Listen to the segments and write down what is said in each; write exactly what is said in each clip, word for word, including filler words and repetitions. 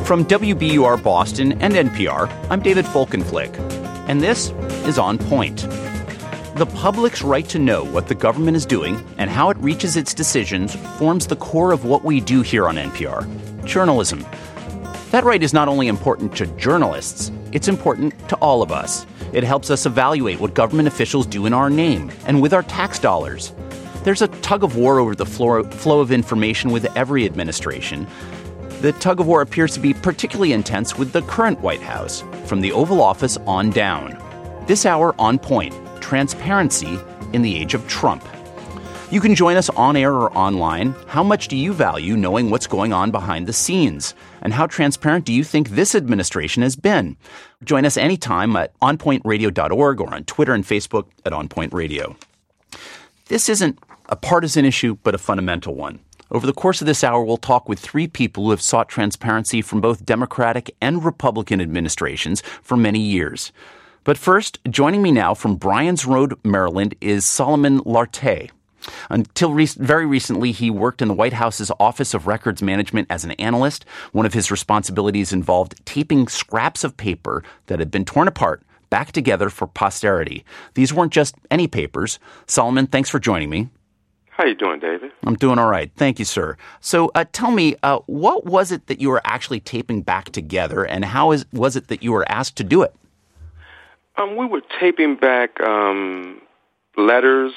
From W B U R Boston and N P R, I'm David Folkenflik, and this is On Point. The public's right to know what the government is doing and how it reaches its decisions forms the core of what we do here on N P R, journalism. That right is not only important to journalists, it's important to all of us. It helps us evaluate what government officials do in our name and with our tax dollars. There's a tug of war over the flow flow of information with every administration. The tug of war appears to be particularly intense with the current White House, from the Oval Office on down. This hour, On Point, transparency in the age of Trump. You can join us on air or online. How much do you value knowing what's going on behind the scenes? And how transparent do you think this administration has been? Join us anytime at on point radio dot org or on Twitter and Facebook at On Point Radio. This isn't a partisan issue, but a fundamental one. Over the course of this hour, we'll talk with three people who have sought transparency from both Democratic and Republican administrations for many years. But first, joining me now from Bryan's Road, Maryland, is Solomon Lartey. Until re- very recently, he worked in the White House's Office of Records Management as an analyst. One of his responsibilities involved taping scraps of paper that had been torn apart back together for posterity. These weren't just any papers. Solomon, thanks for joining me. How you doing, David? I'm doing all right. Thank you, sir. So uh, tell me, uh, what was it that you were actually taping back together, and how is, was it that you were asked to do it? Um, we were taping back um, letters,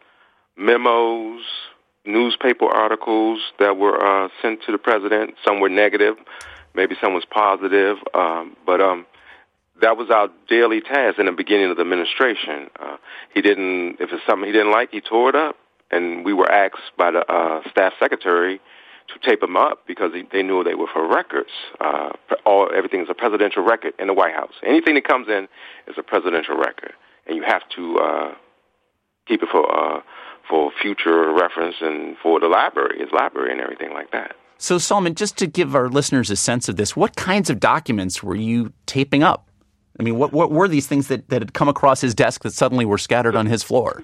memos, newspaper articles that were uh, sent to the president. Some were negative, maybe some was positive, um, but um, that was our daily task in the beginning of the administration. Uh, he didn't, if it's something he didn't like, he tore it up. And we were asked by the uh, staff secretary to tape them up because they, they knew they were for records. Uh, all everything is a presidential record in the White House. Anything that comes in is a presidential record, and you have to uh, keep it for uh, for future reference and for the library, his library, and everything like that. So, Solomon, just to give our listeners a sense of this, what kinds of documents were you taping up? I mean, what what were these things that, that had come across his desk that suddenly were scattered on his floor?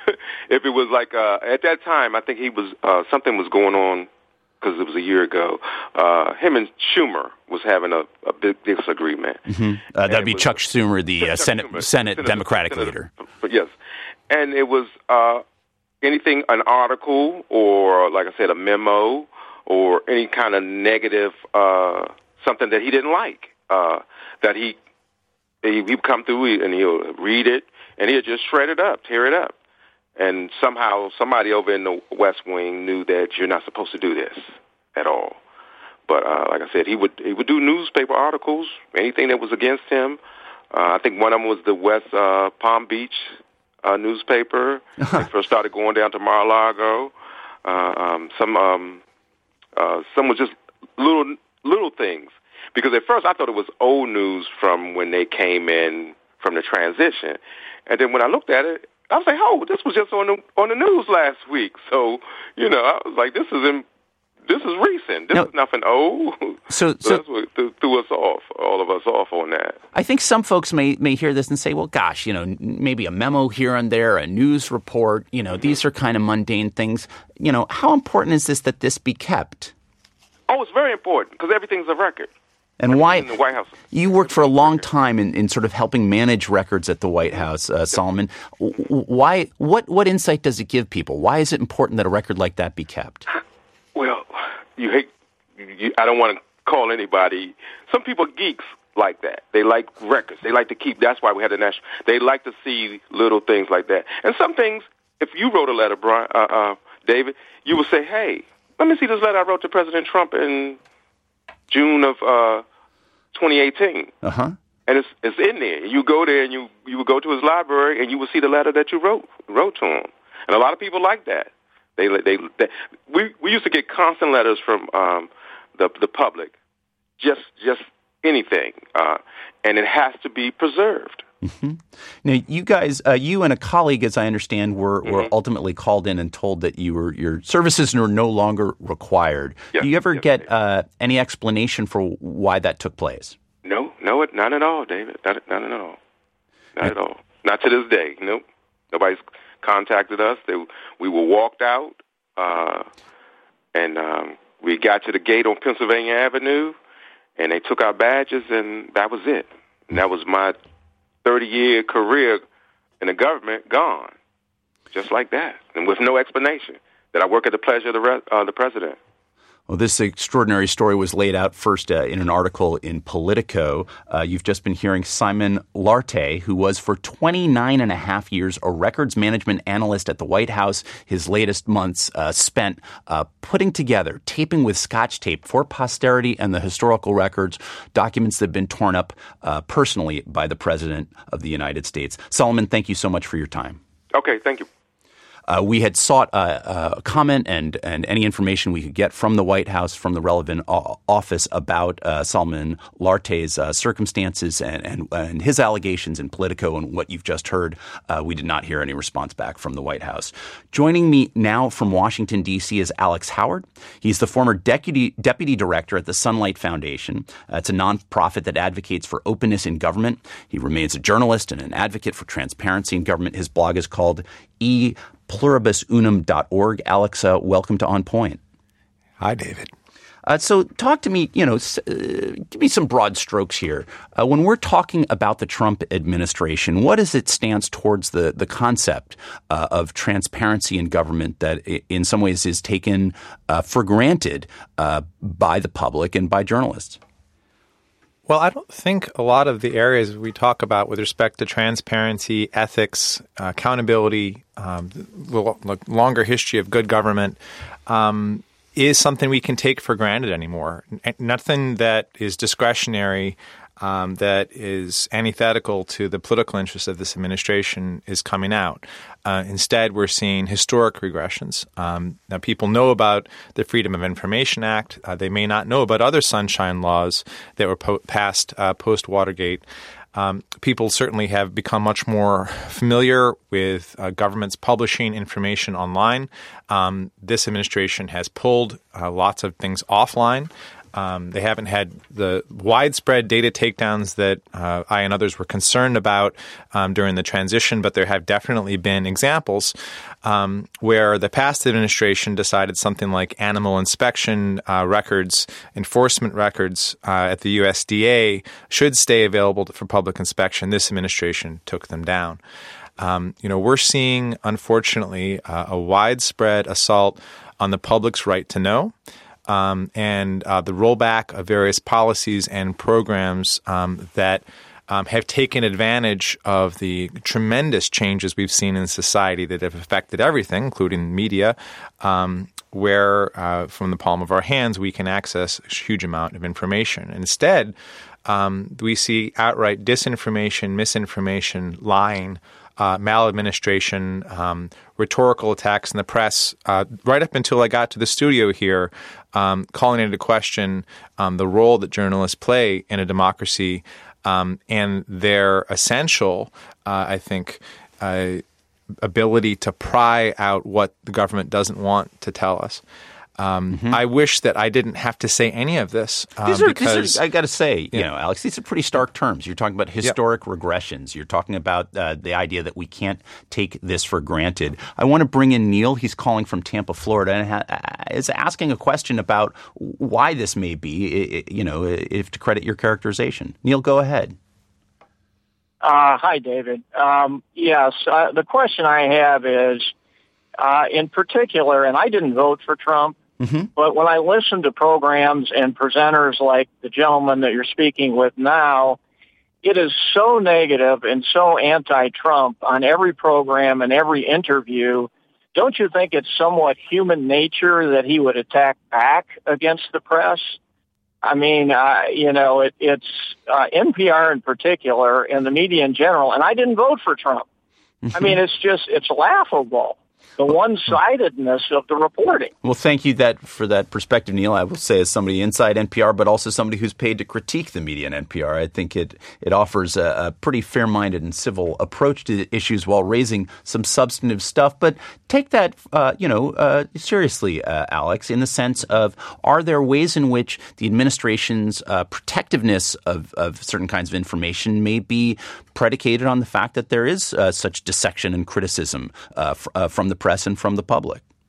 If it was like, uh, at that time, I think he was, uh, something was going on, because it was a year ago. Uh, him and Schumer was having a, a big disagreement. Mm-hmm. Uh, that'd be was, Chuck Schumer, the uh, Chuck Senate, Schumer, Senate Senate Democratic Senate, leader. But yes. And it was uh, anything, an article, or like I said, a memo, or any kind of negative, uh, something that he didn't like, uh, that he, he, he'd come through and he'll read it, and he'll just shred it up, tear it up. And somehow somebody over in the West Wing knew that you're not supposed to do this at all. But uh, like I said, he would he would do newspaper articles, anything that was against him. Uh, I think one of them was the West uh, Palm Beach uh, newspaper. They first started going down to Mar-a-Lago. Uh, um, some um, uh, some was just little little things. Because at first I thought it was old news from when they came in from the transition. And then when I looked at it, I was like, oh, this was just on the on the news last week. So, you know, I was like, this is in, this is recent. This now, is nothing old. So, so, so that's what th- threw us off, all of us off on that. I think some folks may may hear this and say, well, gosh, you know, maybe a memo here and there, a news report, you know, mm-hmm. these are kind of mundane things. You know, how important is this that this be kept? Oh, it's very important because everything's a record. And why? In the White House. You worked for a long time in, in sort of helping manage records at the White House, uh, Solomon. Why? What? What insight does it give people? Why is it important that a record like that be kept? Well, you hate. You, I don't want to call anybody. Some people geeks like that. They like records. They like to keep. That's why we had the national. They like to see little things like that. And some things, if you wrote a letter, Brian, uh, uh, David, you would say, "Hey, let me see this letter I wrote to President Trump in June of uh, twenty eighteen. Uh-huh. And it's it's in there. You go there and you, you would go to his library and you would see the letter that you wrote wrote to him. And a lot of people like that. They they, they we we used to get constant letters from um, the the public, just just anything, uh, and it has to be preserved. Mm-hmm. Now, you guys, uh, you and a colleague, as I understand, were, mm-hmm. were ultimately called in and told that you were your services were no longer required. Yes, Do you ever yes, get uh, any explanation for why that took place? No, no, not at all, David. Not, not at all. Not at all. Not to this day. Nope. Nobody's contacted us. They, we were walked out, uh, and um, we got to the gate on Pennsylvania Avenue, and they took our badges, and that was it. And that was my thirty-year career in the government gone, just like that, and with no explanation, that I work at the pleasure of the, re- uh, the president. Well, this extraordinary story was laid out first uh, in an article in Politico. Uh, you've just been hearing Simon Lartey, who was for twenty-nine and a half years a records management analyst at the White House. His latest months uh, spent uh, putting together, taping with Scotch tape for posterity and the historical records, documents that have been torn up uh, personally by the President of the United States. Solomon, thank you so much for your time. Okay, thank you. Uh, we had sought a uh, uh, comment and, and any information we could get from the White House, from the relevant o- office about uh, Simon Lartey's uh, circumstances and, and, and his allegations in Politico and what you've just heard. Uh, we did not hear any response back from the White House. Joining me now from Washington, D C is Alex Howard. He's the former deputy, deputy director at the Sunlight Foundation. Uh, it's a nonprofit that advocates for openness in government. He remains a journalist and an advocate for transparency in government. His blog is called E pluribus unum dot org. Alex, uh, welcome to On Point. Hi, David. Uh, so talk to me, you know, s- uh, give me some broad strokes here. Uh, when we're talking about the Trump administration, what is its stance towards the, the concept uh, of transparency in government that in some ways is taken uh, for granted uh, by the public and by journalists? Well, I don't think a lot of the areas we talk about with respect to transparency, ethics, uh, accountability, um, the longer history of good government um, is something we can take for granted anymore. Nothing that is discretionary, um, that is antithetical to the political interests of this administration is coming out. Uh, instead, we're seeing historic regressions. Um, now, people know about the Freedom of Information Act. Uh, they may not know about other sunshine laws that were po- passed uh, post-Watergate. Um, people certainly have become much more familiar with uh, governments publishing information online. Um, this administration has pulled uh, lots of things offline. Um, they haven't had the widespread data takedowns that uh, I and others were concerned about um, during the transition, but there have definitely been examples um, where the past administration decided something like animal inspection uh, records, enforcement records uh, at the U S D A should stay available for public inspection. This administration took them down. Um, you know, we're seeing, unfortunately, uh, a widespread assault on the public's right to know. Um, and uh, the rollback of various policies and programs um, that um, have taken advantage of the tremendous changes we've seen in society that have affected everything, including media, um, where uh, from the palm of our hands we can access a huge amount of information. Instead, um, we see outright disinformation, misinformation, lying, Uh, maladministration, um, rhetorical attacks in the press, uh, right up until I got to the studio here, um, calling into question um, the role that journalists play in a democracy um, and their essential, uh, I think, uh, ability to pry out what the government doesn't want to tell us. Um, mm-hmm. I wish that I didn't have to say any of this. Um, these are, because, these are, I got to say, yeah. you know, Alex, these are pretty stark terms. You're talking about historic yep. regressions. You're talking about uh, the idea that we can't take this for granted. I want to bring in Neil. He's calling from Tampa, Florida, and ha- is asking a question about why this may be, you know, if to credit your characterization. Neil, go ahead. Uh, hi, David. Um, yes, uh, the question I have is, uh, in particular, and I didn't vote for Trump, Mm-hmm. but when I listen to programs and presenters like the gentleman that you're speaking with now, it is so negative and so anti-Trump on every program and every interview. Don't you think it's somewhat human nature that he would attack back against the press? I mean, uh, you know, it, it's uh, N P R in particular and the media in general, and I didn't vote for Trump. Mm-hmm. I mean, it's just, it's laughable. The one-sidedness of the reporting. Well, thank you that for that perspective, Neil. I will say as somebody inside N P R, but also somebody who's paid to critique the media in N P R, I think it it offers a, a pretty fair-minded and civil approach to issues while raising some substantive stuff. But take that, uh, you know, uh, seriously, uh, Alex, in the sense of, are there ways in which the administration's uh, protectiveness of, of certain kinds of information may be predicated on the fact that there is uh, such dissection and criticism uh, f- uh, from the press and from the public?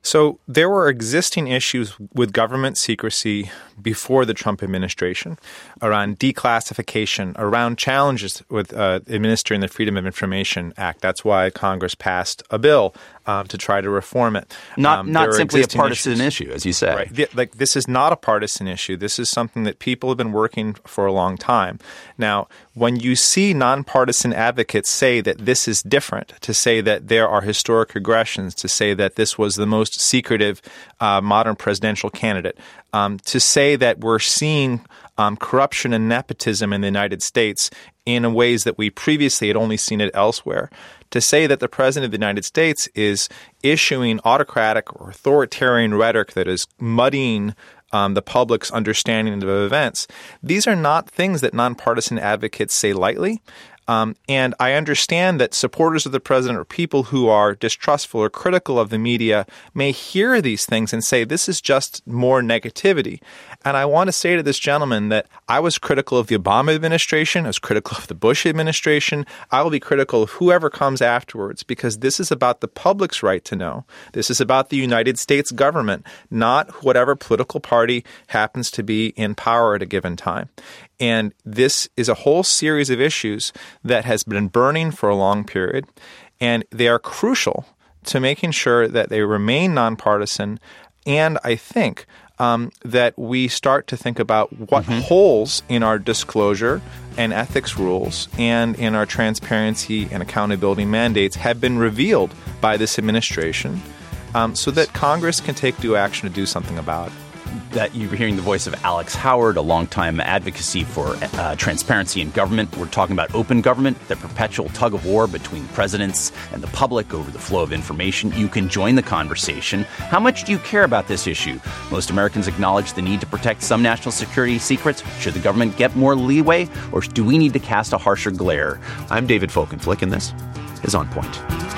So there were existing issues with government secrecy before the Trump administration around declassification, around challenges with uh, administering the Freedom of Information Act. That's why Congress passed a bill um, to try to reform it. Not um, not simply a partisan issues. issue, as you say. Right. The, like this is not a partisan issue. This is something that people have been working for a long time. Now, when you see nonpartisan advocates say that this is different, to say that there are historic regressions, to say that this was the most secretive uh, modern presidential candidate, um, to say that we're seeing um, corruption and nepotism in the United States in ways that we previously had only seen it elsewhere, to say that the President of the United States is issuing autocratic or authoritarian rhetoric that is muddying Um, the public's understanding of events. These are not things that nonpartisan advocates say lightly. Um, and I understand that supporters of the president or people who are distrustful or critical of the media may hear these things and say this is just more negativity. And I want to say to this gentleman that I was critical of the Obama administration. I was critical of the Bush administration. I will be critical of whoever comes afterwards, because this is about the public's right to know. This is about the United States government, not whatever political party happens to be in power at a given time. And this is a whole series of issues that has been burning for a long period, and they are crucial to making sure that they remain nonpartisan. And I think um, that we start to think about what mm-hmm. holes in our disclosure and ethics rules and in our transparency and accountability mandates have been revealed by this administration, um, so that Congress can take due action to do something about it. That you're hearing the voice of Alex Howard, a longtime advocacy for uh, transparency in government. We're talking about open government, the perpetual tug of war between presidents and the public over the flow of information. You can join the conversation. How much do you care about this issue? Most Americans acknowledge the need to protect some national security secrets. Should the government get more leeway, or do we need to cast a harsher glare? I'm David Folkenflik, and this is On Point.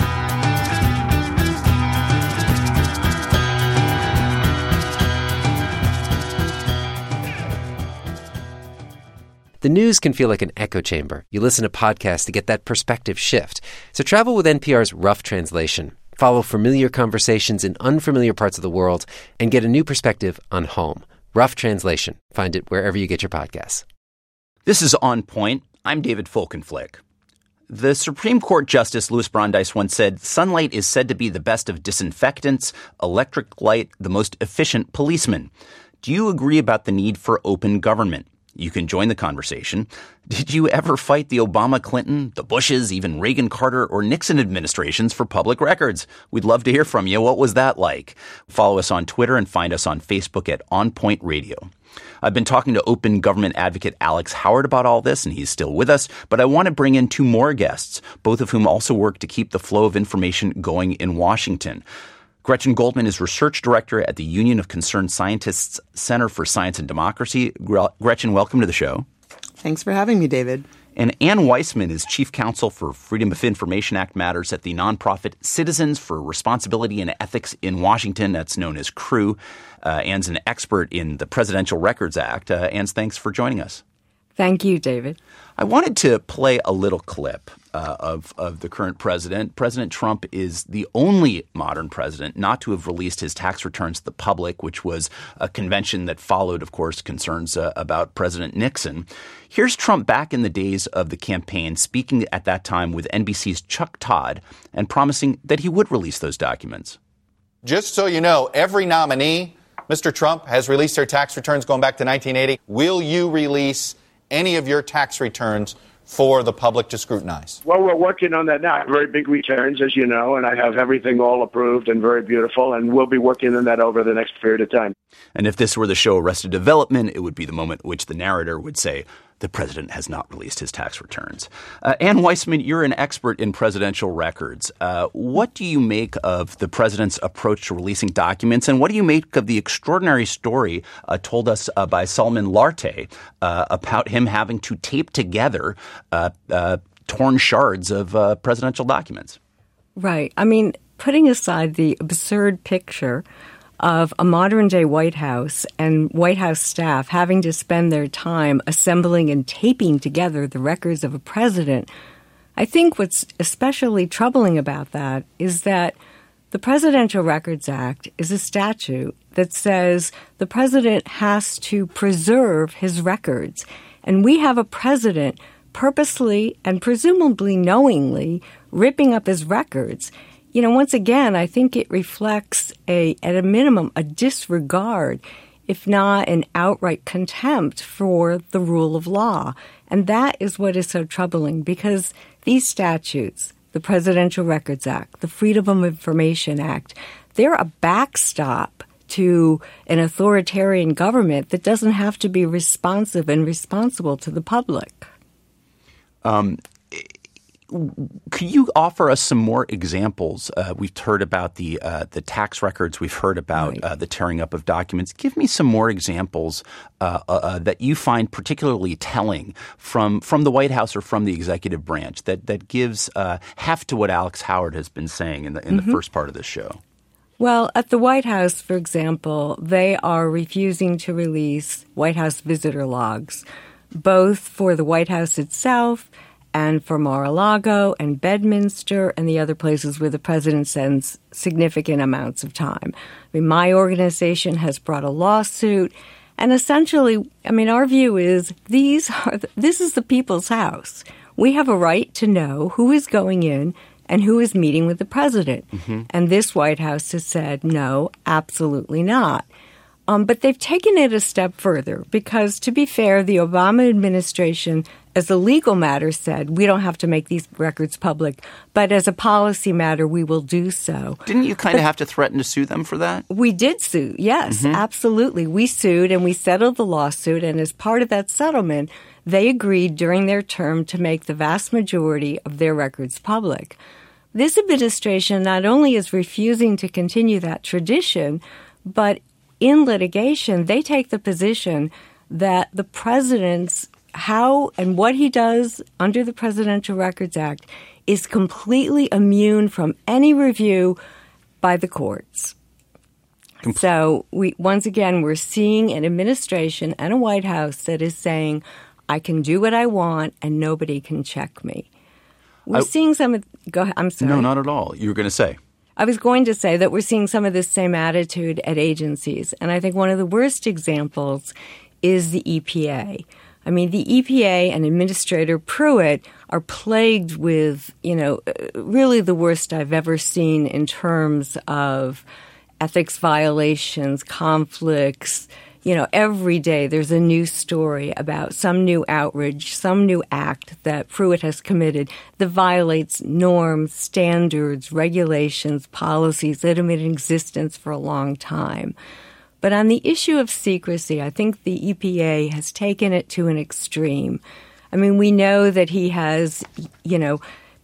The news can feel like an echo chamber. You listen to podcasts to get that perspective shift. So travel with N P R's Rough Translation. Follow familiar conversations in unfamiliar parts of the world and get a new perspective on home. Rough Translation. Find it wherever you get your podcasts. This is On Point. I'm David Folkenflik. The Supreme Court Justice Louis Brandeis once said, sunlight is said to be the best of disinfectants, electric light the most efficient policeman. Do you agree about the need for open government? You can join the conversation. Did you ever fight the Obama, Clinton, the Bushes, even Reagan, Carter, or Nixon administrations for public records? We'd love to hear from you. What was that like? Follow us on Twitter and find us on Facebook at On Point Radio. I've been talking to open government advocate Alex Howard about all this, and he's still with us. But I want to bring in two more guests, both of whom also work to keep the flow of information going in Washington. Gretchen Goldman is research director at the Union of Concerned Scientists Center for Science and Democracy. Gretchen, welcome to the show. Thanks for having me, David. And Ann Weissman is chief counsel for Freedom of Information Act matters at the nonprofit Citizens for Responsibility and Ethics in Washington. That's known as CREW. Uh, Ann's an expert in the Presidential Records Act. Uh, Ann, thanks for joining us. Thank you, David. I wanted to play a little clip uh, of, of the current president. President Trump is the only modern president not to have released his tax returns to the public, which was a convention that followed, of course, concerns uh, about President Nixon. Here's Trump back in the days of the campaign, speaking at that time with N B C's Chuck Todd and promising that he would release those documents. Just so you know, every nominee, Mister Trump, has released their tax returns going back to nineteen eighty. Will you release any of your tax returns for the public to scrutinize? Well, we're working on that now. Very big returns, as you know, and I have everything all approved and very beautiful, and we'll be working on that over the next period of time. And if this were the show Arrested Development, it would be the moment at which the narrator would say, the president has not released his tax returns. Uh, Ann Weissman, you're an expert in presidential records. Uh, what do you make of the president's approach to releasing documents, and what do you make of the extraordinary story uh, told us uh, by Salman Larteh uh, about him having to tape together uh, uh, torn shards of uh, presidential documents? Right. I mean, putting aside the absurd picture of a modern-day White House and White House staff having to spend their time assembling and taping together the records of a president, I think what's especially troubling about that is that The Presidential Records Act is a statute that says the president has to preserve his records. And we have a president purposely and presumably knowingly ripping up his records. You know, once again, I think it reflects a, at a minimum, a disregard, if not an outright contempt for the rule of law. And that is what is so troubling, because these statutes, the Presidential Records Act, the Freedom of Information Act, they're a backstop to an authoritarian government that doesn't have to be responsive and responsible to the public. Um, could you offer us some more examples? Uh, we've heard about the uh, the tax records. We've heard about right. uh, the tearing up of documents. Give me some more examples uh, uh, that you find particularly telling from from the White House or from the executive branch that that gives uh, heft to what Alex Howard has been saying in the in mm-hmm. the first part of this show. Well, at the White House, for example, they are refusing to release White House visitor logs, both for the White House itself and for Mar-a-Lago and Bedminster and the other places where the president spends significant amounts of time. I mean, my organization has brought a lawsuit, and essentially, I mean, our view is these are the, this is the people's house. We have a right to know who is going in and who is meeting with the president. Mm-hmm. And this White House has said, no, absolutely not. Um, but they've taken it a step further because, to be fair, the Obama administration, as a legal matter, said we don't have to make these records public, but as a policy matter, we will do so. Didn't you kind but of have to threaten to sue them for that? We did sue, yes, mm-hmm. absolutely. We sued and we settled the lawsuit, and as part of that settlement, they agreed during their term to make the vast majority of their records public. This administration not only is refusing to continue that tradition, but in litigation, they take the position that the president's how and what he does under the Presidential Records Act is completely immune from any review by the courts. Com- so we once again, we're seeing an administration and a White House that is saying, I can do what I want and nobody can check me. We're I, seeing some of – go ahead. I'm sorry. No, not at all. You were going to say. I was going to say that we're seeing some of this same attitude at agencies. And I think one of the worst examples is the E P A. I mean, the E P A and Administrator Pruitt are plagued with, you know, really the worst I've ever seen in terms of ethics violations, conflicts. You know, every day there's a new story about some new outrage, some new act that Pruitt has committed that violates norms, standards, regulations, policies that have been in existence for a long time. But on the issue of secrecy, I think the E P A has taken it to an extreme. I mean, we know that he has, you know,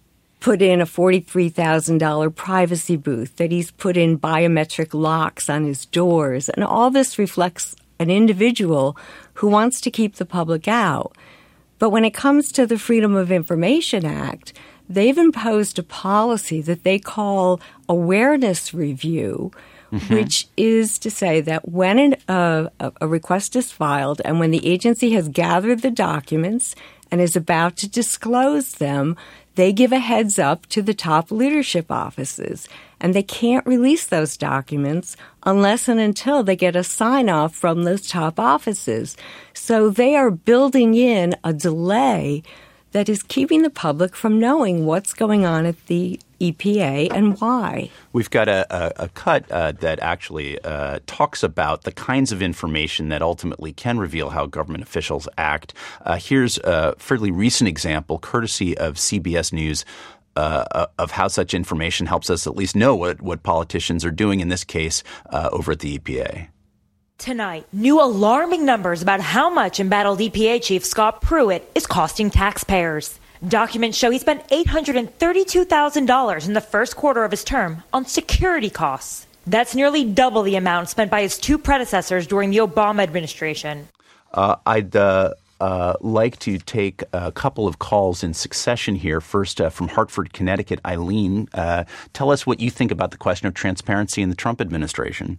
put in a forty-three thousand dollars privacy booth, that he's put in biometric locks on his doors, and all this reflects an individual who wants to keep the public out. But when it comes to the Freedom of Information Act, they've imposed a policy that they call awareness review, mm-hmm. which is to say that when an, uh, a request is filed and when the agency has gathered the documents and is about to disclose them, they give a heads up to the top leadership offices. And they can't release those documents unless and until they get a sign-off from those top offices. So they are building in a delay that is keeping the public from knowing what's going on at the E P A and why. We've got a, a, a cut uh, that actually uh, talks about the kinds of information that ultimately can reveal how government officials act. Uh, here's a fairly recent example, courtesy of C B S News, Uh, of how such information helps us at least know what, what politicians are doing, in this case, uh, over at the E P A. Tonight, new alarming numbers about how much embattled E P A Chief Scott Pruitt is costing taxpayers. Documents show he spent eight hundred thirty-two thousand dollars in the first quarter of his term on security costs. That's nearly double the amount spent by his two predecessors during the Obama administration. Uh, I'd... Uh Uh, like to take a couple of calls in succession here. First, uh, from Hartford, Connecticut, Eileen, uh, tell us what you think about the question of transparency in the Trump administration.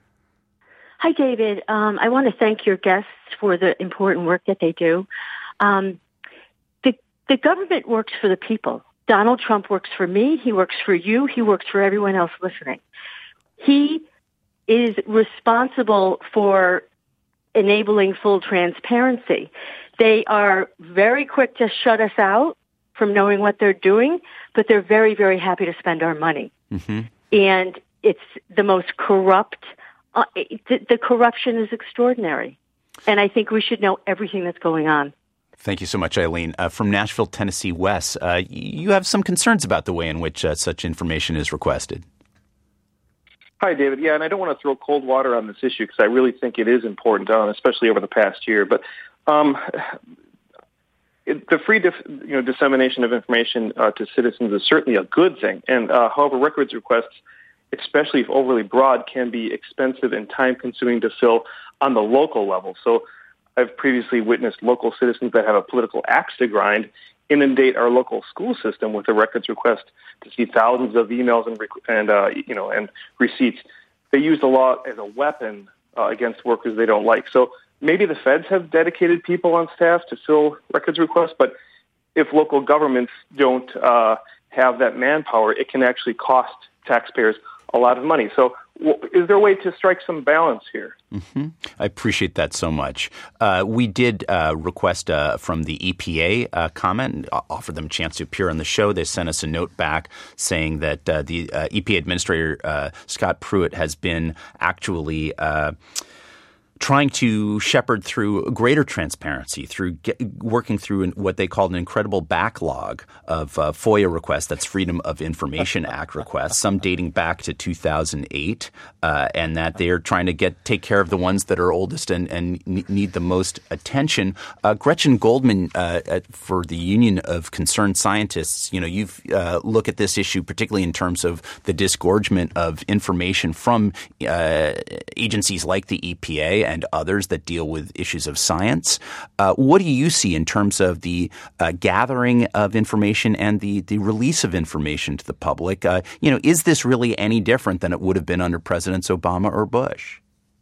Hi, David. Um, I want to thank your guests for the important work that they do. Um, the, the government works for the people, Donald Trump works for me. He works for you. He works for everyone else listening. He is responsible for enabling full transparency. They are very quick to shut us out from knowing what they're doing, but they're very, very happy to spend our money. Mm-hmm. And it's the most corrupt. Uh, the, the corruption is extraordinary. And I think we should know everything that's going on. Thank you so much, Eileen. Uh, from Nashville, Tennessee, Wes, uh, you have some concerns about the way in which uh, such information is requested. Hi, David. Yeah, and I don't want to throw cold water on this issue because I really think it is important, uh, especially over the past year. But um, it, the free dif- you know, dissemination of information uh, to citizens is certainly a good thing. And uh, however, records requests, especially if overly broad, can be expensive and time-consuming to fill on the local level. So I've previously witnessed local citizens that have a political axe to grind inundate our local school system with a records request to see thousands of emails and and uh, you know and receipts. They use the law as a weapon uh, against workers they don't like. So maybe the feds have dedicated people on staff to fill records requests, but if local governments don't uh, have that manpower, it can actually cost taxpayers a lot of money. So is there a way to strike some balance here? Mm-hmm. I appreciate that so much. Uh, we did uh, request uh, from the E P A uh, comment and offer them a chance to appear on the show. They sent us a note back saying that uh, the uh, E P A Administrator uh, Scott Pruitt has been actually uh, trying to shepherd through greater transparency, through get, working through what they called an incredible backlog of uh, FOIA requests, that's Freedom of Information Act requests, some dating back to two thousand eight, uh, and that they are trying to get take care of the ones that are oldest and, and need the most attention. Uh, Gretchen Goldman uh, at, for the Union of Concerned Scientists, you know, you've uh, look at this issue particularly in terms of the disgorgement of information from uh, agencies like the E P A and others that deal with issues of science. Uh, what do you see in terms of the uh, gathering of information and the, the release of information to the public? Uh, you know, is this really any different than it would have been under Presidents Obama or Bush?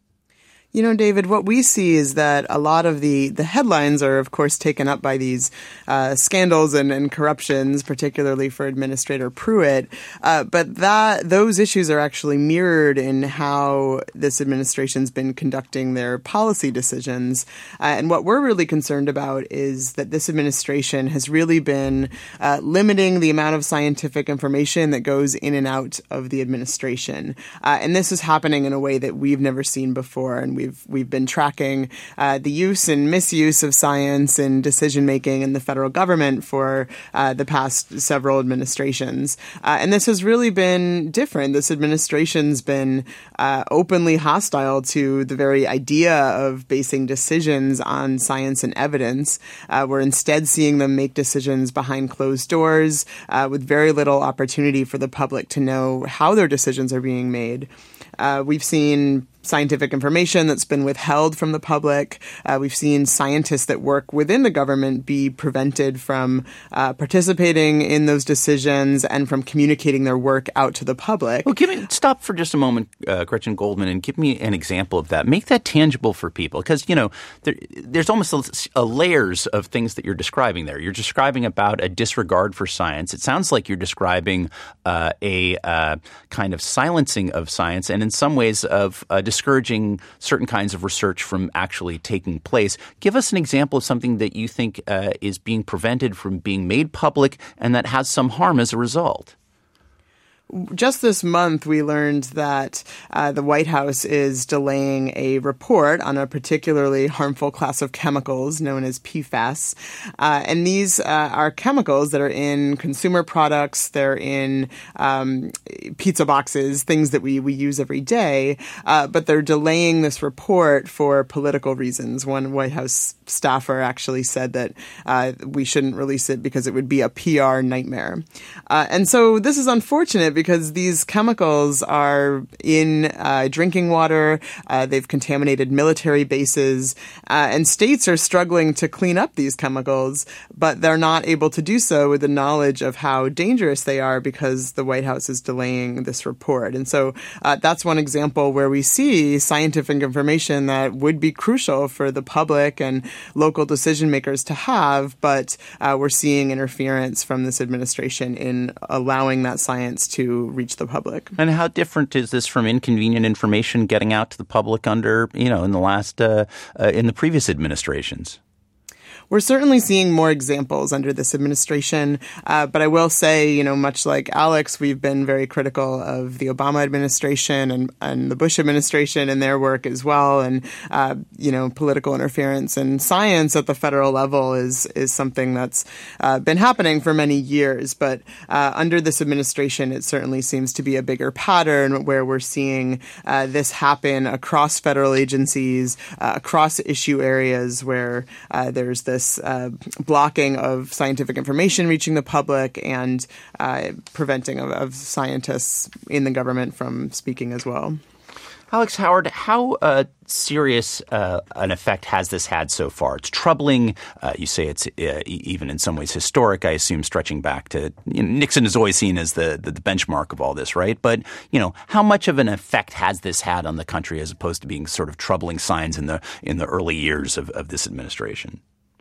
You know, David, what we see is that a lot of the, the headlines are, of course, taken up by these uh, scandals and, and corruptions, particularly for Administrator Pruitt. Uh, but that those issues are actually mirrored in how this administration's been conducting their policy decisions. Uh, and what we're really concerned about is that this administration has really been uh, limiting the amount of scientific information that goes in and out of the administration. Uh, and this is happening in a way that we've never seen before. And we've We've been tracking uh, the use and misuse of science in decision making in the federal government for uh, the past several administrations, uh, and this has really been different. This administration's been uh, openly hostile to the very idea of basing decisions on science and evidence. Uh, we're instead seeing them make decisions behind closed doors, uh, with very little opportunity for the public to know how their decisions are being made. Uh, we've seen scientific information that's been withheld from the public. Uh, we've seen scientists that work within the government be prevented from uh, participating in those decisions and from communicating their work out to the public. Well, give me stop for just a moment, uh, Gretchen Goldman, and give me an example of that. Make that tangible for people, because you know there, there's almost a, a layers of things that you're describing there. You're describing about a disregard for science. It sounds like you're describing uh, a uh, kind of silencing of science, and in some ways of uh, discouraging certain kinds of research from actually taking place. Give us an example of something that you think uh, is being prevented from being made public and that has some harm as a result. Just this month, we learned that uh, the White House is delaying a report on a particularly harmful class of chemicals known as P FAS. Uh, and these uh, are chemicals that are in consumer products. They're in um, pizza boxes, things that we, we use every day. Uh, but they're delaying this report for political reasons. One White House staffer actually said that uh, we shouldn't release it because it would be a P R nightmare. Uh, and so this is unfortunate because these chemicals are in uh, drinking water. Uh, they've contaminated military bases, uh, and states are struggling to clean up these chemicals, but they're not able to do so with the knowledge of how dangerous they are because the White House is delaying this report. And so uh, that's one example where we see scientific information that would be crucial for the public and local decision makers to have, but uh, we're seeing interference from this administration in allowing that science to reach the public. And how different is this from inconvenient information getting out to the public under, you know, in the last, uh, uh, in the previous administrations? We're certainly seeing more examples under this administration, uh, but I will say, you know, much like Alex, we've been very critical of the Obama administration and, and the Bush administration and their work as well. And, uh, you know, political interference in science at the federal level is is something that's uh, been happening for many years. But uh, under this administration, it certainly seems to be a bigger pattern where we're seeing uh, this happen across federal agencies, uh, across issue areas where uh, there's the This uh, blocking of scientific information reaching the public and uh, preventing of, of scientists in the government from speaking as well. Alex Howard, how uh, serious uh, an effect has this had so far? It's troubling. Uh, you say it's uh, even in some ways historic, I assume, stretching back to you know, Nixon is always seen as the, the, the benchmark of all this, right? But, you know, how much of an effect has this had on the country as opposed to being sort of troubling signs in the in the early years of, of this administration?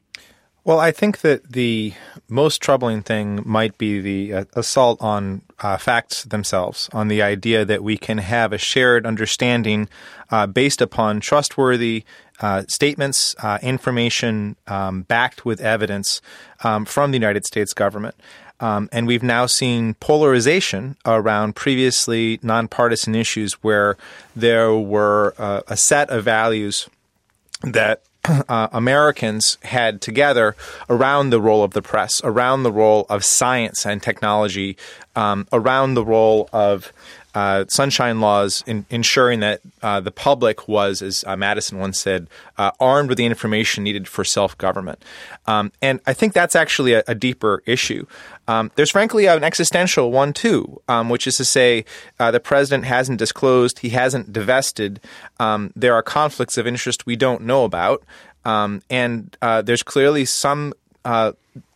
Well, I think that the most troubling thing might be the uh, assault on uh, facts themselves, on the idea that we can have a shared understanding uh, based upon trustworthy uh, statements, uh, information um, backed with evidence um, from the United States government. Um, and we've now seen polarization around previously nonpartisan issues where there were uh, a set of values that Uh, Americans had together around the role of the press, around the role of science and technology, um, around the role of uh, sunshine laws, in ensuring that uh, the public was, as uh, Madison once said, uh, armed with the information needed for self-government. Um, and I think that's actually a, a deeper issue. Um, there's frankly an existential one, too, um, which is to say uh, the president hasn't disclosed, he hasn't divested. Um, there are conflicts of interest we don't know about. Um, and uh, there's clearly some uh,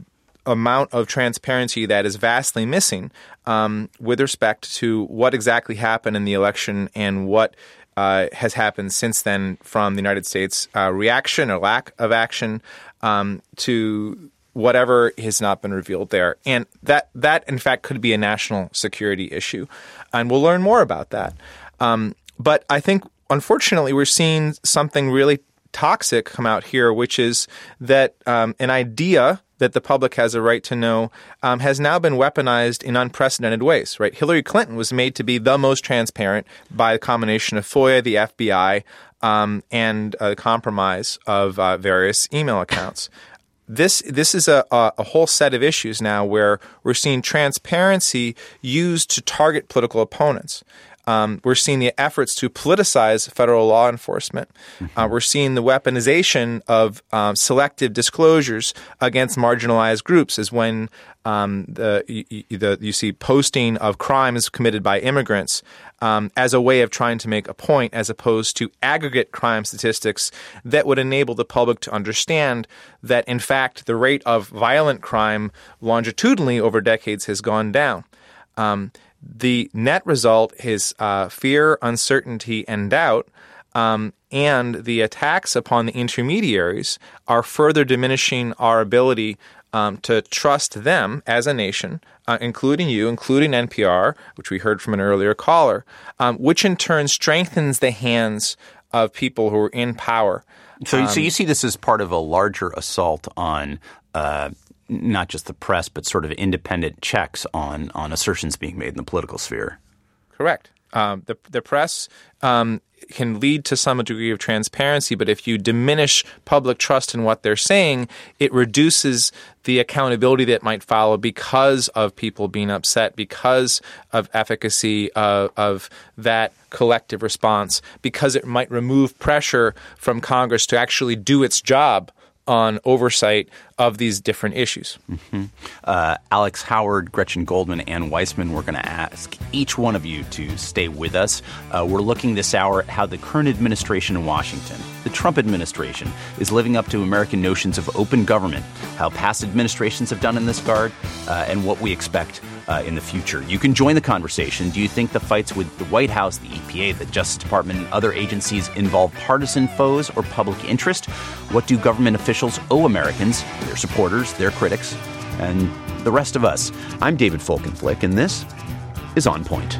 amount of transparency that is vastly missing um, with respect to what exactly happened in the election and what uh, has happened since then from the United States uh, reaction or lack of action um, to whatever has not been revealed there. And that, that, in fact, could be a national security issue. And we'll learn more about that. Um, but I think, unfortunately, we're seeing something really toxic come out here, which is that um, an idea that the public has a right to know um, has now been weaponized in unprecedented ways, right? Hillary Clinton was made to be the most transparent by a combination of FOIA, the F B I, um, and a compromise of uh, various email accounts. This this is a, a, a whole set of issues now where we're seeing transparency used to target political opponents. Um, we're seeing the efforts to politicize federal law enforcement. Mm-hmm. Uh, we're seeing the weaponization of um, selective disclosures against marginalized groups, as when um, the, you, the you see posting of crimes committed by immigrants um, as a way of trying to make a point, as opposed to aggregate crime statistics that would enable the public to understand that, in fact, the rate of violent crime longitudinally over decades has gone down. Um, The net result is uh, fear, uncertainty, and doubt, um, and the attacks upon the intermediaries are further diminishing our ability um, to trust them as a nation, uh, including you, including N P R, which we heard from an earlier caller, um, which in turn strengthens the hands of people who are in power. So, um, so you see this as part of a larger assault on uh not just the press, but sort of independent checks on, on assertions being made in the political sphere. Correct. Um, the the press um, can lead to some degree of transparency, but if you diminish public trust in what they're saying, it reduces the accountability that might follow because of people being upset, because of efficacy of, of that collective response, because it might remove pressure from Congress to actually do its job on oversight of these different issues. Mm-hmm. Uh, Alex Howard, Gretchen Goldman, Ann Weissman, we're going to ask each one of you to stay with us. Uh, we're looking this hour at how the current administration in Washington, the Trump administration, is living up to American notions of open government, how past administrations have done in this regard, uh, and what we expect Uh, in the future. You can join the conversation. Do you think the fights with the White House, the E P A, the Justice Department, and other agencies involve partisan foes or public interest? What do government officials owe Americans, their supporters, their critics, and the rest of us? I'm David Folkenflik, and this is On Point.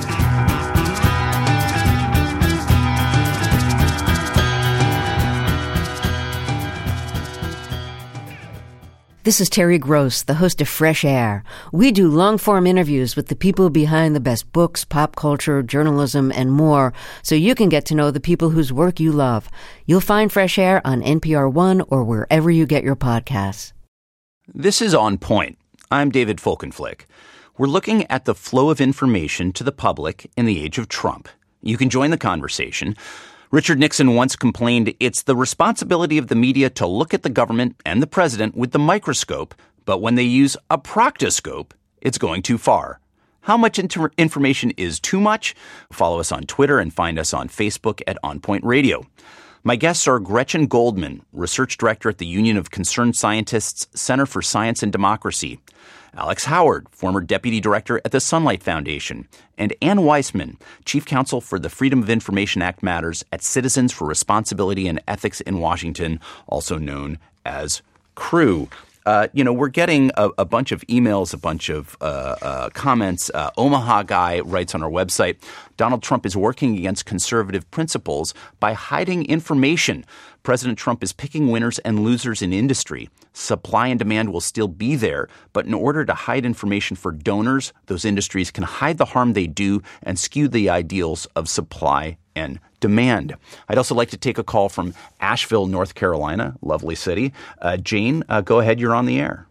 This is Terry Gross, the host of Fresh Air. We do long-form interviews with the people behind the best books, pop culture, journalism, and more, so you can get to know the people whose work you love. You'll find Fresh Air on N P R One or wherever you get your podcasts. This is On Point. I'm David Folkenflik. We're looking at the flow of information to the public in the age of Trump. You can join the conversation. Richard Nixon once complained it's the responsibility of the media to look at the government and the president with the microscope, but when they use a proctoscope, it's going too far. How much inter- information is too much? Follow us on Twitter and find us on Facebook at On Point Radio. My guests are Gretchen Goldman, Research Director at the Union of Concerned Scientists Center for Science and Democracy, Alex Howard, former Deputy Director at the Sunlight Foundation, and Ann Weissman, Chief Counsel for the Freedom of Information Act Matters at Citizens for Responsibility and Ethics in Washington, also known as CREW. Uh, you know, we're getting a, a bunch of emails, a bunch of uh, uh, comments. Uh, Omaha Guy writes on our website, Donald Trump is working against conservative principles by hiding information. President Trump is picking winners and losers in industry. Supply and demand will still be there, but in order to hide information for donors, those industries can hide the harm they do and skew the ideals of supply and demand. I'd also like to take a call from Asheville, North Carolina, lovely city. Uh, Jane, uh, go ahead. You're on the air.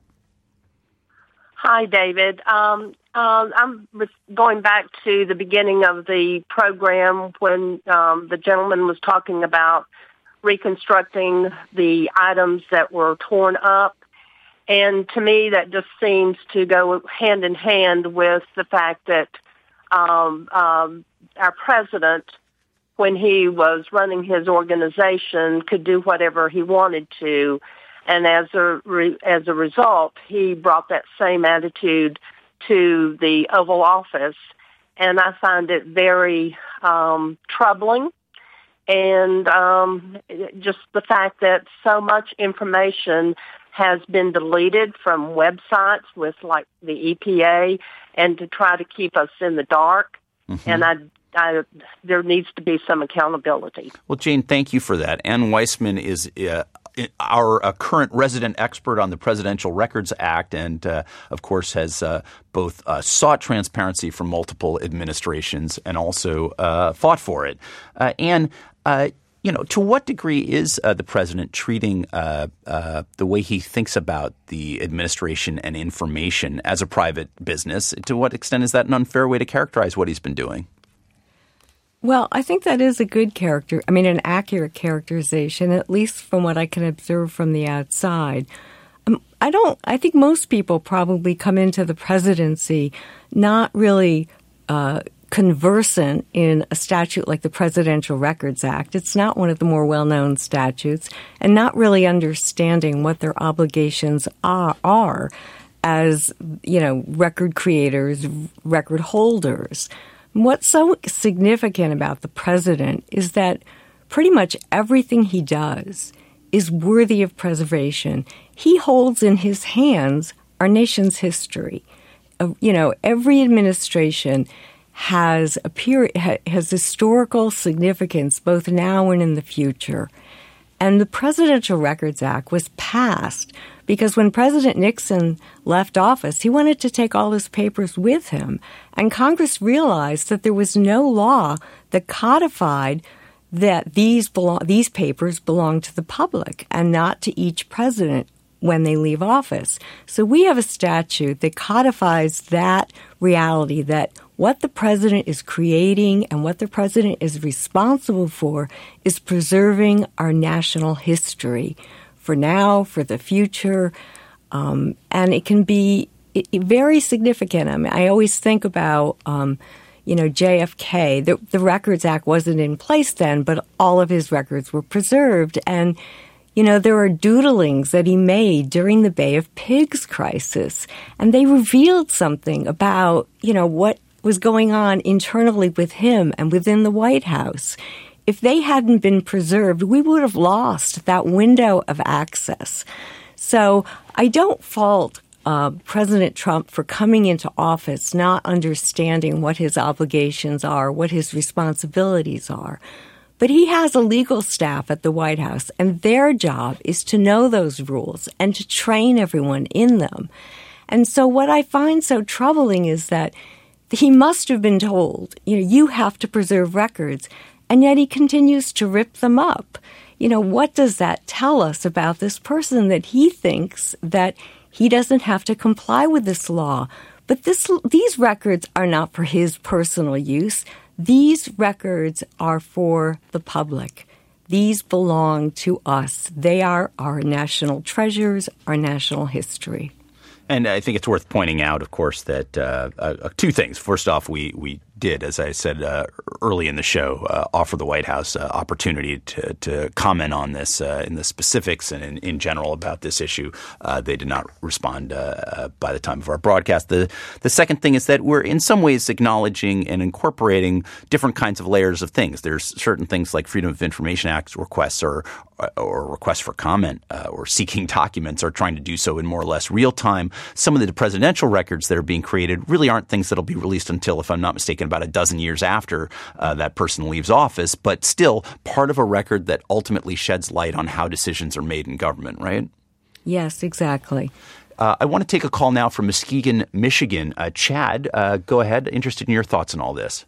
Hi, David. Um, um, I'm going back to the beginning of the program when um, the gentleman was talking about reconstructing the items that were torn up. And to me, that just seems to go hand in hand with the fact that um, um, our president, when he was running his organization, could do whatever he wanted to. And as a, re- as a result, he brought that same attitude to the Oval Office. And I find it very um, troubling. And um, just the fact that so much information has been deleted from websites with like the E P A and to try to keep us in the dark. Mm-hmm. And I I, there needs to be some accountability. Well, Jane, thank you for that. Ann Weissman is uh, our uh, current resident expert on the Presidential Records Act and, uh, of course, has uh, both uh, sought transparency from multiple administrations and also uh, fought for it. Uh, Ann, uh, you know, to what degree is uh, the president treating uh, uh, the way he thinks about the administration and information as a private business? To what extent is that an unfair way to characterize what he's been doing? Well, I think that is a good character. I mean, an accurate characterization, at least from what I can observe from the outside. Um, I don't, I think most people probably come into the presidency not really uh, conversant in a statute like the Presidential Records Act. It's not one of the more well-known statutes, and not really understanding what their obligations are, are as, you know, record creators, record holders. What's so significant about the president is that pretty much everything he does is worthy of preservation. He holds in his hands our nation's history. Uh, you know, every administration has a period, has historical significance both now and in the future. And the Presidential Records Act was passed because when President Nixon left office, he wanted to take all his papers with him. And Congress realized that there was no law that codified that these belong, these papers belong to the public and not to each president when they leave office. So we have a statute that codifies that reality, that what the president is creating and what the president is responsible for is preserving our national history for now, for the future, um, and it can be it, it very significant. I mean, I always think about, um, you know, J F K. The, the Records Act wasn't in place then, but all of his records were preserved. And, you know, there are doodlings that he made during the Bay of Pigs crisis, and they revealed something about, you know, what was going on internally with him and within the White House. If they hadn't been preserved, we would have lost that window of access. So I don't fault uh, President Trump for coming into office not understanding what his obligations are, what his responsibilities are. But he has a legal staff at the White House, and their job is to know those rules and to train everyone in them. And so what I find so troubling is that he must have been told, you know, you have to preserve records, and yet he continues to rip them up. You know, what does that tell us about this person, that he thinks that he doesn't have to comply with this law? But this, these records are not for his personal use. These records are for the public. These belong to us. They are our national treasures, our national history. And I think it's worth pointing out, of course, that uh, uh, two things. First off, we we did, as I said uh, early in the show, uh, offer the White House uh, opportunity to, to comment on this uh, in the specifics and in, in general about this issue. Uh, they did not respond uh, uh, by the time of our broadcast. The the second thing is that we're in some ways acknowledging and incorporating different kinds of layers of things. There's certain things like Freedom of Information Act requests or or requests for comment uh, or seeking documents are trying to do so in more or less real time. Some of the presidential records that are being created really aren't things that will be released until, if I'm not mistaken, about a dozen years after uh, that person leaves office, but still part of a record that ultimately sheds light on how decisions are made in government, right? Yes, exactly. Uh, I want to take a call now from Muskegon, Michigan. Uh, Chad, uh, go ahead. Interested in your thoughts on all this.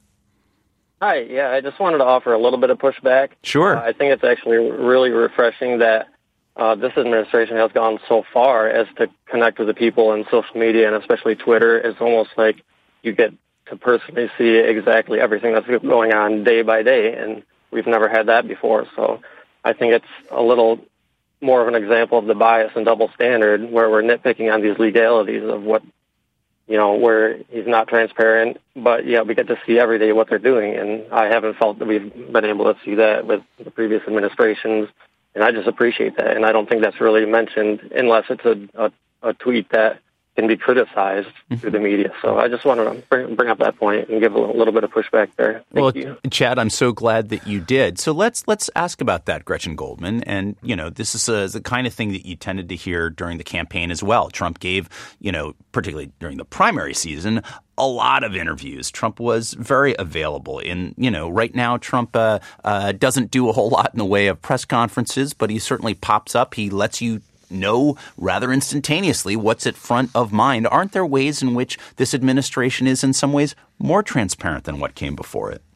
Hi, yeah, I just wanted to offer a little bit of pushback. Sure. Uh, I think it's actually really refreshing that uh, this administration has gone so far as to connect with the people in social media and especially Twitter. It's almost like you get to personally see exactly everything that's going on day by day, and we've never had that before. So I think it's a little more of an example of the bias and double standard where we're nitpicking on these legalities of what, you know, where he's not transparent, but yeah, we get to see every day what they're doing, and I haven't felt that we've been able to see that with the previous administrations, and I just appreciate that, and I don't think that's really mentioned unless it's a, a, a tweet that can be criticized mm-hmm. through the media. So I just wanted to bring, bring up that point and give a little, little bit of pushback there. Thank well, you. Chad, I'm so glad that you did. So let's let's ask about that, Gretchen Goldman. And, you know, this is a, the kind of thing that you tended to hear during the campaign as well. Trump gave, you know, particularly during the primary season, a lot of interviews. Trump was very available. In, you know, right now, Trump uh, uh, doesn't do a whole lot in the way of press conferences, but he certainly pops up. He lets you know rather instantaneously what's at front of mind. Aren't there ways in which this administration is in some ways more transparent than what came before it?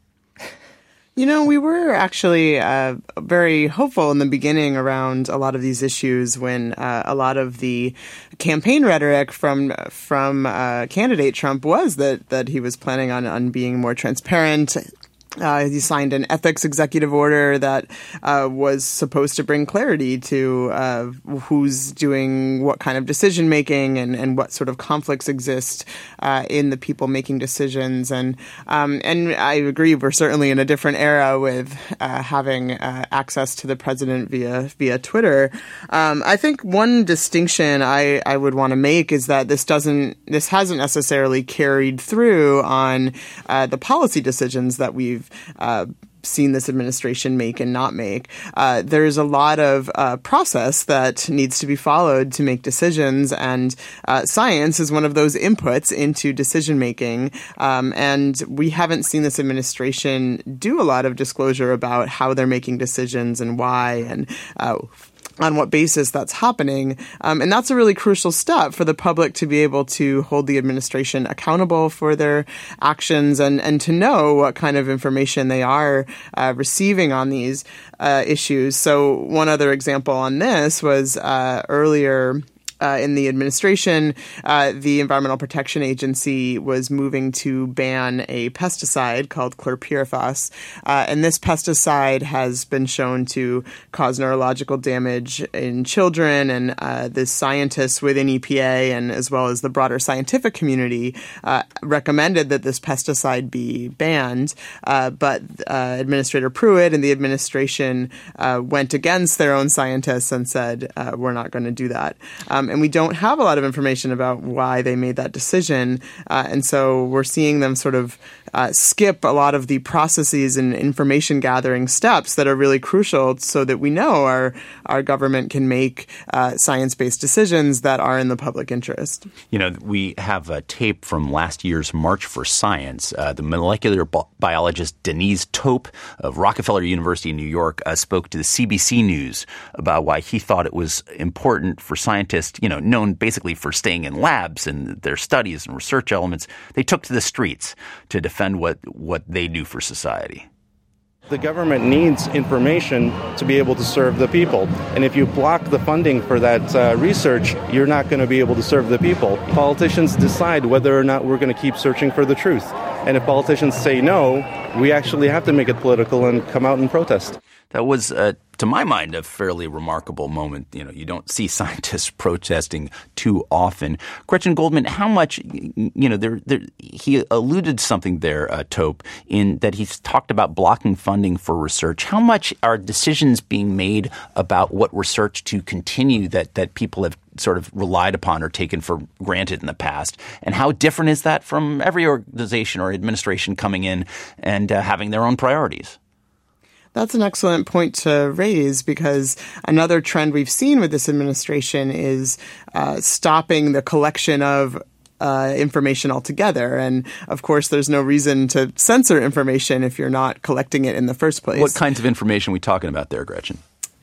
You know, we were actually uh, very hopeful in the beginning around a lot of these issues when uh, a lot of the campaign rhetoric from from uh, candidate Trump was that that he was planning on, on being more transparent. Uh, he signed an ethics executive order that uh, was supposed to bring clarity to uh, who's doing what kind of decision making and, and what sort of conflicts exist uh, in the people making decisions. And um, and I agree, we're certainly in a different era with uh, having uh, access to the president via via Twitter. Um, I think one distinction I, I would want to make is that this doesn't this hasn't necessarily carried through on uh, the policy decisions that we've Uh, seen this administration make and not make. Uh, there's a lot of uh, process that needs to be followed to make decisions, and uh, science is one of those inputs into decision making. Um, and we haven't seen this administration do a lot of disclosure about how they're making decisions and why, and uh, on what basis that's happening. Um, and that's a really crucial step for the public to be able to hold the administration accountable for their actions and, and to know what kind of information they are uh, receiving on these uh, issues. So one other example on this was uh, earlier uh, in the administration, uh, the Environmental Protection Agency was moving to ban a pesticide called chlorpyrifos. Uh, and this pesticide has been shown to cause neurological damage in children. And uh, the scientists within E P A and as well as the broader scientific community uh, recommended that this pesticide be banned. Uh, but uh, Administrator Pruitt and the administration uh, went against their own scientists and said, uh, we're not going to do that. Um, and we don't have a lot of information about why they made that decision. Uh, and so we're seeing them sort of uh, skip a lot of the processes and information gathering steps that are really crucial so that we know our, our government can make uh, science-based decisions that are in the public interest. You know, we have a tape from last year's March for Science. Uh, the molecular bi- biologist Denise Tope of Rockefeller University in New York uh, spoke to the C B C News about why he thought it was important for scientists, you know, known basically for staying in labs and their studies and research elements. They took to the streets to defend what, what they do for society. The government needs information to be able to serve the people. And if you block the funding for that uh, research, you're not going to be able to serve the people. Politicians decide whether or not we're going to keep searching for the truth. And if politicians say no, we actually have to make it political and come out and protest. That was, uh, to my mind, a fairly remarkable moment. You know, you don't see scientists protesting too often. Gretchen Goldman, how much, you know, there, there he alluded to something there, uh, Tope, in that he's talked about blocking funding for research. How much are decisions being made about what research to continue that, that people have sort of relied upon or taken for granted in the past? And how different is that from every organization or administration coming in and uh, having their own priorities? That's an excellent point to raise, because another trend we've seen with this administration is uh, stopping the collection of uh, information altogether. And of course, there's no reason to censor information if you're not collecting it in the first place. What kinds of information are we talking about there, Gretchen?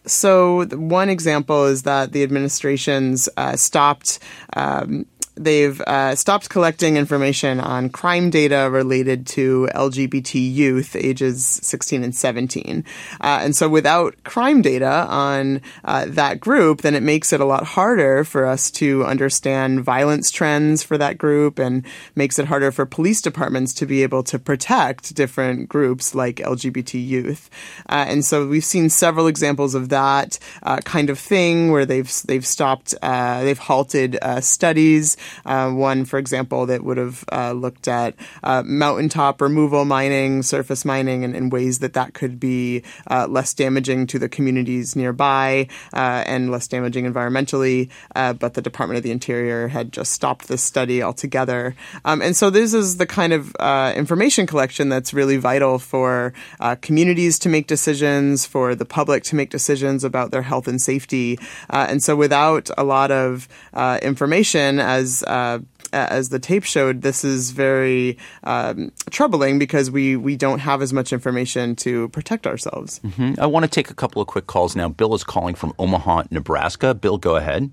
So one example is that the administration's uh, stopped um, They've uh, stopped collecting information on crime data related to L G B T youth ages sixteen and seventeen. Uh, and so without crime data on uh, that group, then it makes it a lot harder for us to understand violence trends for that group, and makes it harder for police departments to be able to protect different groups like L G B T youth. Uh, and so we've seen several examples of that uh, kind of thing where they've they've stopped, uh, they've halted uh, studies. Uh, one, for example, that would have uh, looked at uh, mountaintop removal mining, surface mining, and, and ways that that could be uh, less damaging to the communities nearby uh, and less damaging environmentally. Uh, but the Department of the Interior had just stopped this study altogether. Um, and so this is the kind of uh, information collection that's really vital for uh, communities to make decisions, for the public to make decisions about their health and safety. Uh, and so without a lot of uh, information, as Uh, as the tape showed, this is very um, troubling, because we, we don't have as much information to protect ourselves. Mm-hmm. I want to take a couple of quick calls now. Bill is calling from Omaha, Nebraska. Bill, go ahead.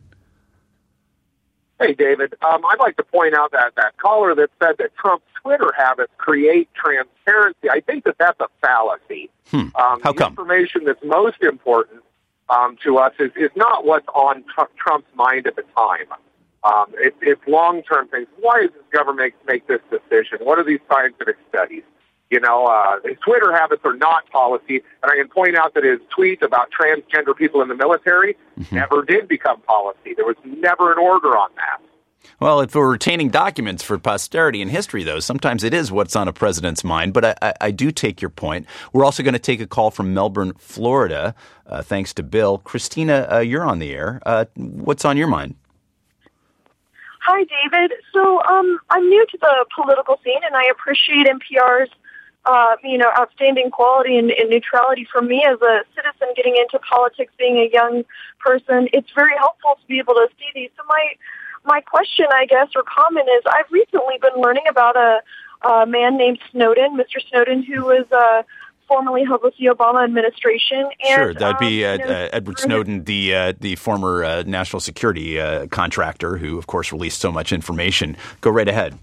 Hey, David. Um, I'd like to point out that that caller that said that Trump's Twitter habits create transparency. I think that that's a fallacy. Hmm. Um, How the come? information that's most important um, to us is, is not what's on tr- Trump's mind at the time. Um, it, it's long-term things. Why does this government make, make this decision? What are these scientific studies? You know, uh, his Twitter habits are not policy. And I can point out that his tweets about transgender people in the military mm-hmm. never did become policy. There was never an order on that. Well, if we're retaining documents for posterity and history, though, sometimes it is what's on a president's mind. But I, I, I do take your point. We're also going to take a call from Melbourne, Florida, uh, thanks to Bill. Christina, uh, you're on the air. Uh, what's on your mind? Hi, David. So um, I'm new to the political scene, and I appreciate N P R's uh, you know, outstanding quality and, and neutrality. For me as a citizen getting into politics, being a young person, it's very helpful to be able to see these. So my my question, I guess, or comment is, I've recently been learning about a, a man named Snowden, Mister Snowden, who was uh, formerly held with the Obama administration. And, sure, that'd be uh, um, you know, uh, Edward Snowden, the uh, the former uh, national security uh, contractor who, of course, released so much information. Go right ahead.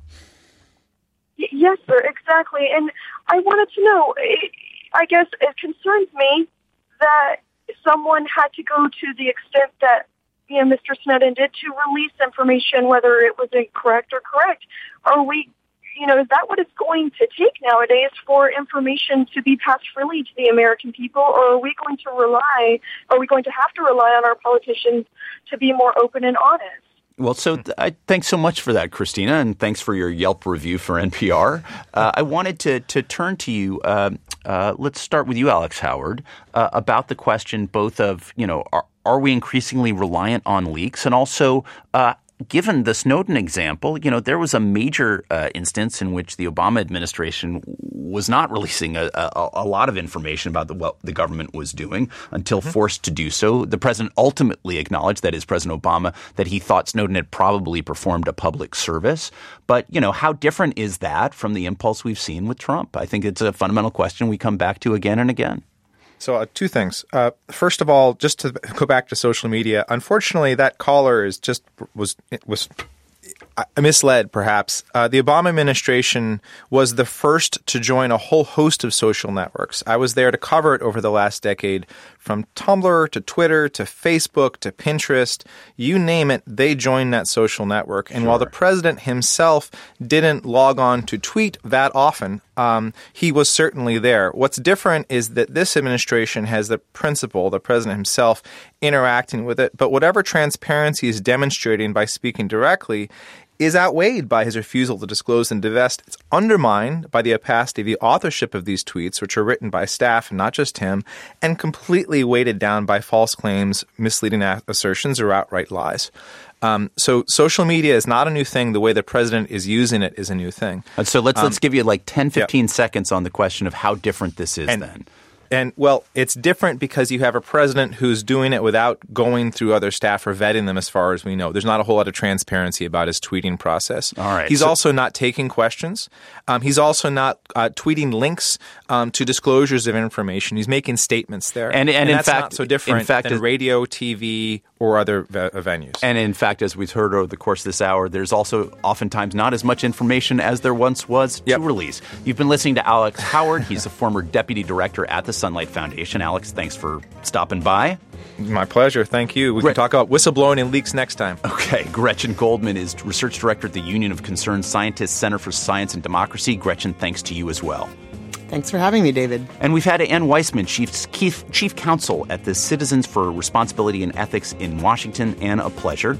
Y- yes, sir, exactly. And I wanted to know, it, I guess it concerns me that someone had to go to the extent that you know, Mister Snowden did to release information, whether it was incorrect or correct. Are we, you know, is that what it's going to take nowadays for information to be passed freely to the American people, or are we going to rely, are we going to have to rely on our politicians to be more open and honest? Well, so th- I, thanks so much for that, Christina, and thanks for your Yelp review for N P R. Uh, I wanted to to turn to you. Uh, uh, let's start with you, Alex Howard, uh, about the question both of, you know, are, are we increasingly reliant on leaks, and also uh, given the Snowden example, you know, there was a major uh, instance in which the Obama administration was not releasing a, a, a lot of information about the, what the government was doing until mm-hmm. forced to do so. The president ultimately acknowledged, that is President Obama, that he thought Snowden had probably performed a public service. But, you know, how different is that from the impulse we've seen with Trump? I think it's a fundamental question we come back to again and again. So uh, two things. Uh, first of all, just to go back to social media, unfortunately, that caller is just was was misled, perhaps. Uh, the Obama administration was the first to join a whole host of social networks. I was there to cover it over the last decade, from Tumblr to Twitter to Facebook to Pinterest. You name it, they joined that social network. And sure. while the president himself didn't log on to tweet that often, um, he was certainly there. What's different is that this administration has the principal, the president himself, interacting with it. But whatever transparency he's demonstrating by speaking directly is outweighed by his refusal to disclose and divest. It's undermined by the opacity of the authorship of these tweets, which are written by staff and not just him, and completely weighted down by false claims, misleading assertions, or outright lies. Um, so social media is not a new thing. The way the president is using it is a new thing. And so let's um, let's give you like ten, fifteen yeah. seconds on the question of how different this is and, then. And, well, it's different because you have a president who's doing it without going through other staff or vetting them, as far as we know. There's not a whole lot of transparency about his tweeting process. All right. He's so- also not taking questions. Um, he's also not uh, tweeting links um, to disclosures of information. He's making statements there. And, and, and in that's fact, not so different in fact, than as, radio, T V, or other ve- venues. And in fact, as we've heard over the course of this hour, there's also oftentimes not as much information as there once was yep. to release. You've been listening to Alex Howard. He's a former deputy director at the Sunlight Foundation. Alex, thanks for stopping by. My pleasure. Thank you. We Gre- can talk about whistleblowing and leaks next time. Okay. Gretchen Goldman is research director at the Union of Concerned Scientists Center for Science and Democracy. Gretchen, thanks to you as well. Thanks for having me, David. And we've had Ann Weissman, Chief, Chief, Chief Counsel at the Citizens for Responsibility and Ethics in Washington. Ann, a pleasure.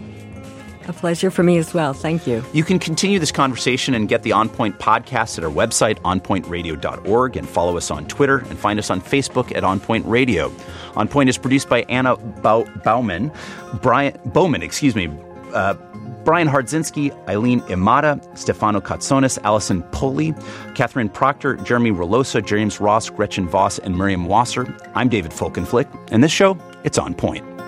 A pleasure for me as well. Thank you. You can continue this conversation and get the On Point podcast at our website, on point radio dot org, and follow us on Twitter and find us on Facebook at On Point Radio. On Point is produced by Anna Bau- Bauman, Brian Bowman, excuse me, uh, Brian Hardzinski, Eileen Imada, Stefano Katsonis, Allison Poli, Catherine Proctor, Jeremy Rolosa, James Ross, Gretchen Voss, and Miriam Wasser. I'm David Folkenflik, and this show, it's On Point.